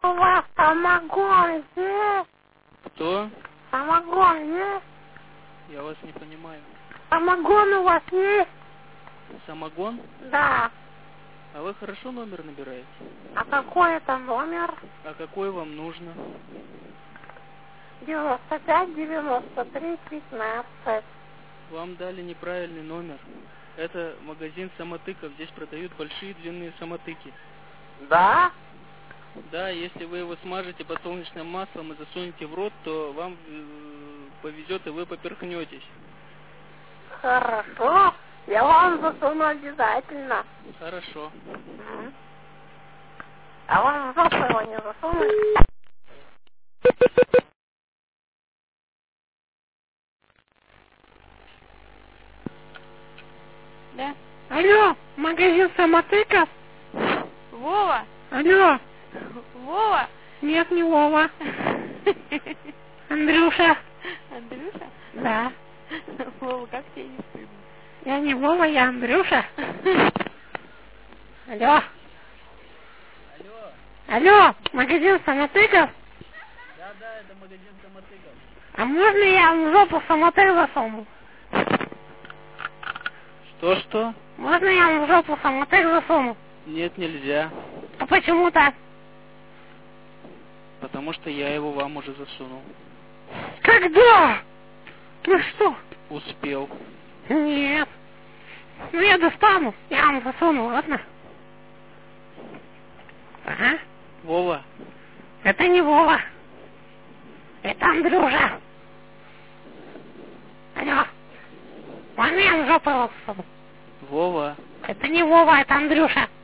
У вас самогон есть? Кто? Самогон есть? Я вас не понимаю. Самогон у вас есть? Самогон? Да. А вы хорошо номер набираете? А какой это номер? А какой вам нужно? 95-93-15. Вам дали неправильный номер. Это магазин самотыков. Здесь продают большие длинные самотыки. Да? Да, если вы его смажете подсолнечным маслом и засунете в рот, то вам повезет и вы поперхнетесь. Хорошо. Я вам засуну обязательно. Хорошо. А вам в жопу его не засунуть? Да. Алло, магазин самотыков? Вова? Алло. Вова? Нет, не Вова. Андрюша. Андрюша? Да. Вова, как тебе не стыдно? Я не Вова, я Андрюша. Алло. Алло. Алло, магазин самотыков? Да, это магазин самотыков. А можно я вам в жопу самотык засуну? Что? Можно я вам в жопу самотык засуну? Нет, нельзя. А почему так? Потому что я его вам уже засунул. Когда? Ну что? Успел. Нет. Ну я достану, я вам засуну, ладно? Ага. Вова. Это не Вова. Это Андрюша. Алло. Можно я в жопу его засуну? Вова. Это не Вова, это Андрюша.